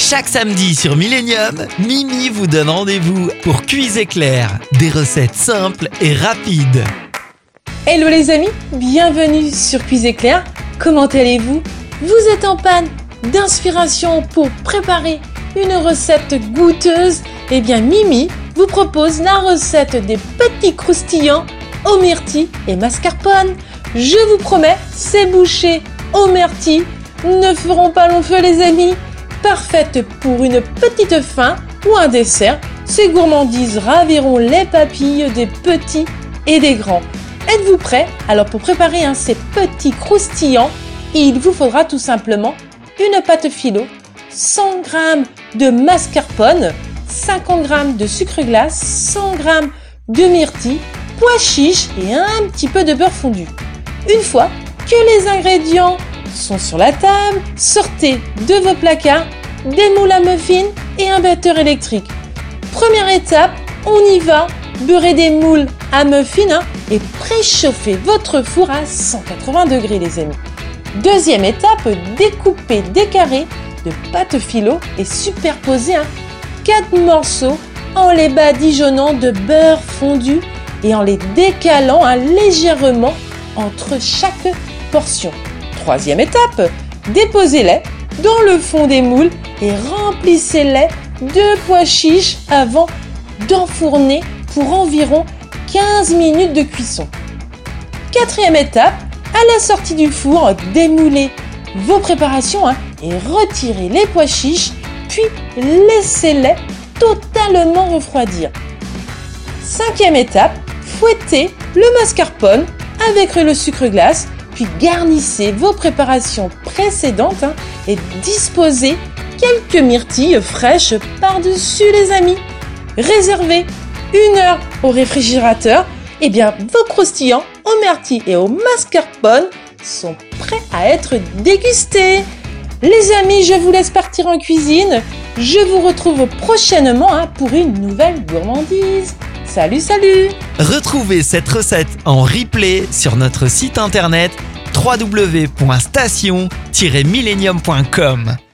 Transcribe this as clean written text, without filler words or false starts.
Chaque samedi sur Millennium, Mimi vous donne rendez-vous pour Cuise Éclair. Des recettes simples et rapides. Hello les amis, bienvenue sur Cuise Éclair. Comment allez-vous ? Vous êtes en panne d'inspiration pour préparer une recette goûteuse ? Eh bien Mimi vous propose la recette des petits croustillants aux myrtilles et mascarpone. Je vous promets, ces bouchées aux myrtilles ne feront pas long feu les amis. Parfaite pour une petite faim ou un dessert, ces gourmandises raviront les papilles des petits et des grands. Êtes-vous prêts ? Alors pour préparer ces petits croustillants, il vous faudra tout simplement une pâte philo, 100 g de mascarpone, 50 g de sucre glace, 100 g de myrtilles, pois chiches et un petit peu de beurre fondu. Une fois que les ingrédients sont sur la table, sortez de vos placards des moules à muffins et un batteur électrique. Première étape, on y va, beurrez des moules à muffins et préchauffez votre four à 180 degrés les amis. Deuxième étape, découpez des carrés de pâte philo et superposez 4 morceaux en les badigeonnant de beurre fondu et en les décalant légèrement entre chaque portion. Troisième étape, déposez-les dans le fond des moules et remplissez-les de pois chiches avant d'enfourner pour environ 15 minutes de cuisson. Quatrième étape, à la sortie du four, démoulez vos préparations et retirez les pois chiches, puis laissez-les totalement refroidir. Cinquième étape, fouettez le mascarpone avec le sucre glace, puis garnissez vos préparations précédentes et disposez quelques myrtilles fraîches par-dessus les amis. Réservez 1 heure au réfrigérateur. Eh bien, vos croustillants aux myrtilles et au mascarpone sont prêts à être dégustés. Les amis, je vous laisse partir en cuisine. Je vous retrouve prochainement pour une nouvelle gourmandise. Salut, salut! Retrouvez cette recette en replay sur notre site internet www.station-millennium.com.